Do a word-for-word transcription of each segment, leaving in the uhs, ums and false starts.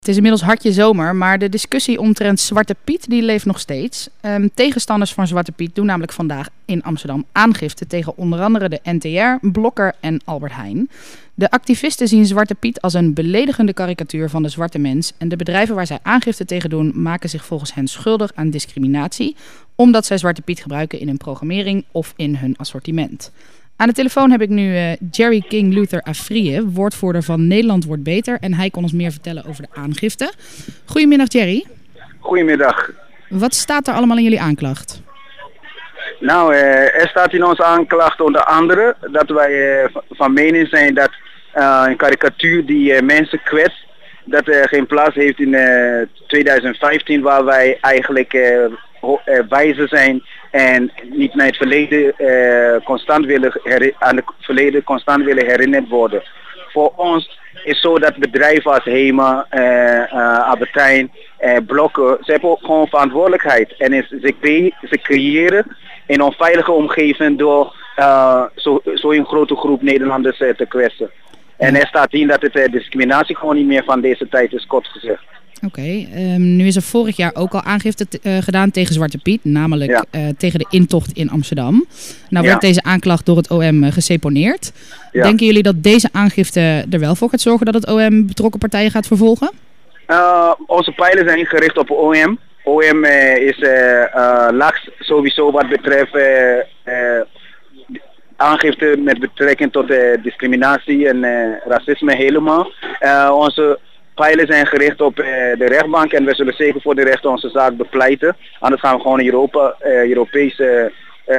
Het is inmiddels hartje zomer, maar de discussie omtrent Zwarte Piet die leeft nog steeds. Um, tegenstanders van Zwarte Piet doen namelijk vandaag in Amsterdam aangifte tegen onder andere de N T R, Blokker en Albert Heijn. De activisten zien Zwarte Piet als een beledigende karikatuur van de zwarte mens en de bedrijven waar zij aangifte tegen doen maken zich volgens hen schuldig aan discriminatie, omdat zij Zwarte Piet gebruiken in hun programmering of in hun assortiment. Aan de telefoon heb ik nu uh, Jerry King Luther Afriye, woordvoerder van Nederland Wordt Beter. En hij kon ons meer vertellen over de aangifte. Goedemiddag Jerry. Goedemiddag. Wat staat er allemaal in jullie aanklacht? Nou, uh, er staat in onze aanklacht onder andere dat wij uh, van mening zijn dat uh, een karikatuur die uh, mensen kwetst, dat er geen plaats heeft in uh, twintig vijftien waar wij eigenlijk uh, ho- uh, wijzer zijn en niet naar het verleden uh, constant willen heri- aan het verleden constant willen herinnerd worden. Voor ons is zo dat bedrijven als Hema, uh, uh, Albert Heijn, uh, Blokker, ze hebben ook gewoon verantwoordelijkheid. En is, ze, cre- ze creëren een onveilige omgeving door uh, zo'n zo een grote groep Nederlanders uh, te kwetsen. En er staat in dat het uh, discriminatie gewoon niet meer van deze tijd is, kort gezegd. Oké, okay, um, nu is er vorig jaar ook al aangifte t- uh, gedaan tegen Zwarte Piet, namelijk ja. uh, tegen de intocht in Amsterdam. Nou werd ja. deze aanklacht door het O M uh, geseponeerd. Ja. Denken jullie dat deze aangifte er wel voor gaat zorgen dat het O M betrokken partijen gaat vervolgen? Uh, onze pijlen zijn gericht op O M. O M uh, is uh, uh, lax sowieso wat betreft uh, uh, aangifte met betrekking tot uh, discriminatie en uh, racisme helemaal. Uh, onze pijlen zijn gericht op uh, de rechtbank en we zullen zeker voor de rechter onze zaak bepleiten. Anders gaan we gewoon in Europa, uh, Europese uh,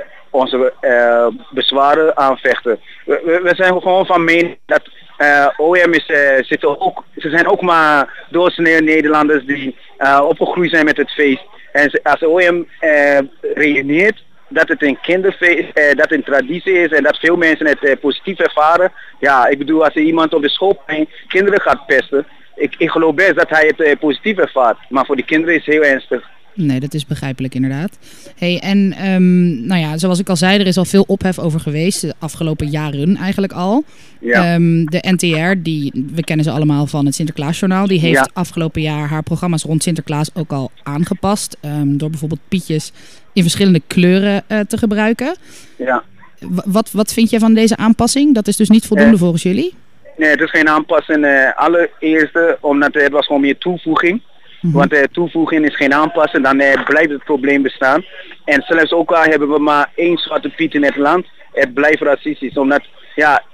onze uh, bezwaren aanvechten. We, we, we zijn gewoon van mening dat uh, O M is, uh, zitten ook, ze zijn ook maar doorsnee Nederlanders die uh, opgegroeid zijn met het feest. En ze, als O M uh, redeneert dat het een kinderfeest, eh, dat het een traditie is en dat veel mensen het eh, positief ervaren. Ja, ik bedoel, als er iemand op de schoolplein kinderen gaat pesten, ik, ik geloof best dat hij het eh, positief ervaart. Maar voor die kinderen is het heel ernstig. Nee, dat is begrijpelijk inderdaad. Hey, en um, nou ja, zoals ik al zei, er is al veel ophef over geweest, de afgelopen jaren eigenlijk al. Ja. Um, de N T R, die, we kennen ze allemaal van het Sinterklaasjournaal, die heeft ja. afgelopen jaar haar programma's rond Sinterklaas ook al aangepast. Um, door bijvoorbeeld pietjes in verschillende kleuren uh, te gebruiken. Ja. W- wat, wat vind jij van deze aanpassing? Dat is dus niet voldoende uh, volgens jullie? Nee, het is geen aanpassing. Uh, allereerste, omdat het was gewoon meer toevoeging. Mm-hmm. Want uh, toevoeging is geen aanpassing, dan uh, blijft het probleem bestaan. En zelfs ook al hebben we maar één zwarte piet in het land, het blijft racistisch. Omdat, ja,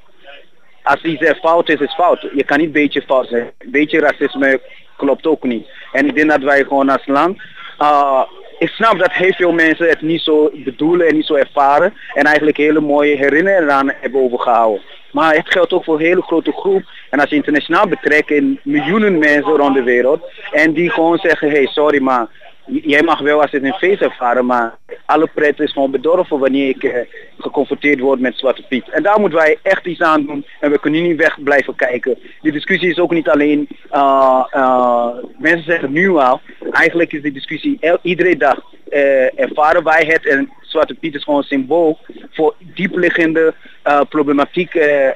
als iets uh, fout is, is fout. Je kan niet een beetje fout zijn. Een beetje racisme klopt ook niet. En ik denk dat wij gewoon als land... Uh, ik snap dat heel veel mensen het niet zo bedoelen en niet zo ervaren. En eigenlijk hele mooie herinneringen aan hebben overgehouden. Maar het geldt ook voor een hele grote groep. En als je internationaal betrekt in miljoenen mensen rond de wereld. En die gewoon zeggen, hey sorry maar, jij mag wel als het een feest ervaren. Maar alle pret is gewoon bedorven wanneer ik uh, geconfronteerd word met Zwarte Piet. En daar moeten wij echt iets aan doen. En we kunnen niet weg blijven kijken. Die discussie is ook niet alleen, uh, uh, mensen zeggen nu al. Eigenlijk is die discussie el- iedere dag. Uh, ervaren wij het en Zwarte Piet is gewoon een symbool voor diepliggende uh, problematiek uh, uh,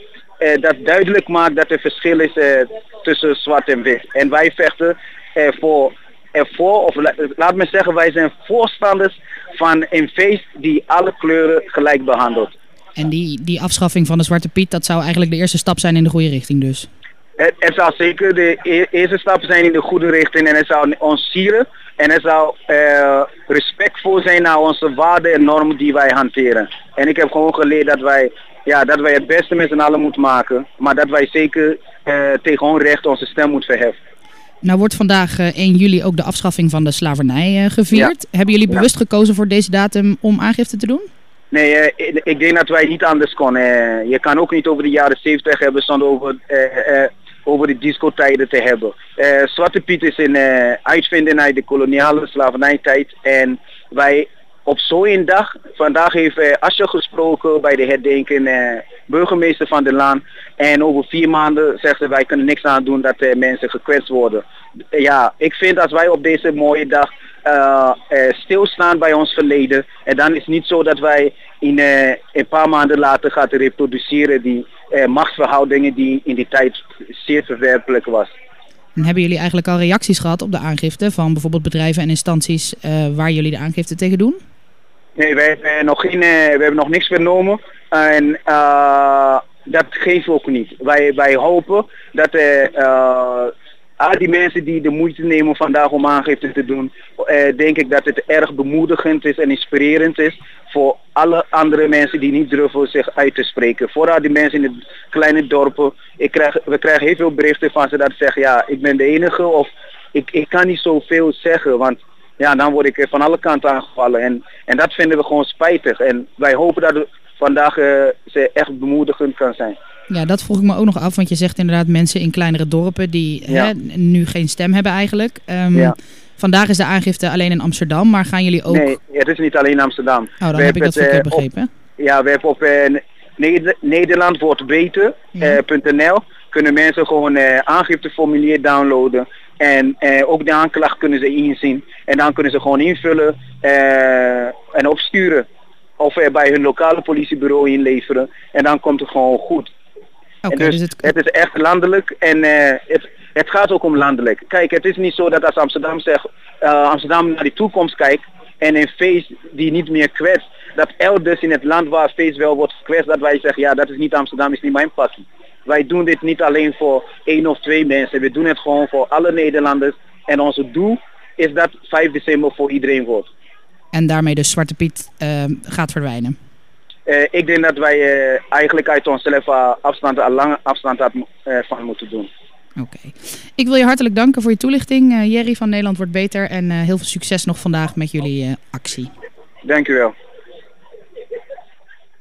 dat duidelijk maakt dat er verschil is uh, tussen zwart en wit. En wij vechten ervoor, ervoor of la- laat me zeggen, wij zijn voorstanders van een feest die alle kleuren gelijk behandelt. En die, die afschaffing van de Zwarte Piet, dat zou eigenlijk de eerste stap zijn in de goede richting dus? Het, het zou zeker de e- eerste stap zijn in de goede richting en het zou ons sieren en het zou uh, respectvol zijn naar onze waarden en normen die wij hanteren. En ik heb gewoon geleerd dat wij, ja, dat wij het beste met z'n allen moeten maken, maar dat wij zeker uh, tegen onrecht onze stem moeten verheffen. Nou wordt vandaag uh, één juli ook de afschaffing van de slavernij uh, gevierd. Ja. Hebben jullie bewust ja. gekozen voor deze datum om aangifte te doen? Nee, uh, ik, ik denk dat wij niet anders konden. Uh, je kan ook niet over de jaren zeventig hebben zonder over... Uh, uh, over de discotijden te hebben. Uh, Zwarte Piet is een uh, uitvinding uit de koloniale slavernijtijd en wij op zo'n dag, vandaag heeft uh, Asja gesproken bij de herdenking, uh, burgemeester van de land en over vier maanden zegt ze wij kunnen niks aan doen dat uh, mensen gekwetst worden. Uh, ja, ik vind als wij op deze mooie dag uh, uh, stilstaan bij ons verleden en dan is het niet zo dat wij in uh, een paar maanden later gaan reproduceren die uh, machtsverhoudingen die in die tijd zeer verwerpelijk was. En hebben jullie eigenlijk al reacties gehad op de aangifte van bijvoorbeeld bedrijven en instanties uh, waar jullie de aangifte tegen doen? Nee, wij hebben nog, geen, uh, we hebben nog niks vernomen. En uh, dat geven we ook niet. Wij, wij hopen dat uh, uh, al die mensen die de moeite nemen vandaag om aangifte te doen, uh, denk ik dat het erg bemoedigend is en inspirerend is voor alle andere mensen die niet durven zich uit te spreken. Vooral die mensen in de kleine dorpen. Ik krijg, we krijgen heel veel berichten van ze dat ze zeggen, ja, ik ben de enige of ik, ik kan niet zoveel zeggen, want ja, dan word ik van alle kanten aangevallen. En, en dat vinden we gewoon spijtig. En wij hopen dat het vandaag uh, ze echt bemoedigend kan zijn. Ja, dat vroeg ik me ook nog af, want je zegt inderdaad mensen in kleinere dorpen die ja. hè, nu geen stem hebben eigenlijk. Um, ja. Vandaag is de aangifte alleen in Amsterdam, maar gaan jullie ook... Nee, het is niet alleen Amsterdam. Oh, dan we heb ik dat verkeerd uh, begrepen. Op, ja, we hebben op uh, Neder- Nederland wordt beter punt n l uh, kunnen mensen gewoon uh, aangifteformulier downloaden. En uh, ook de aanklacht kunnen ze inzien. En dan kunnen ze gewoon invullen uh, en opsturen. Of uh, bij hun lokale politiebureau inleveren. En dan komt het gewoon goed. Okay, dus dus het... het is echt landelijk en uh, het, het gaat ook om landelijk. Kijk, het is niet zo dat als Amsterdam zegt, uh, Amsterdam naar die toekomst kijkt en een feest die niet meer kwetst, dat elders in het land waar feest wel wordt gekwetst, dat wij zeggen, ja, dat is niet Amsterdam, is niet mijn passie. Wij doen dit niet alleen voor één of twee mensen, we doen het gewoon voor alle Nederlanders. En onze doel is dat vijf december voor iedereen wordt. En daarmee dus Zwarte Piet uh, gaat verdwijnen? Uh, ik denk dat wij uh, eigenlijk uit onszelf uh, afstand, uh, lange afstand had, uh, van moeten doen. Oké. Okay. Ik wil je hartelijk danken voor je toelichting. Uh, Jerry van Nederland wordt beter en uh, heel veel succes nog vandaag met jullie uh, actie. Dank u wel.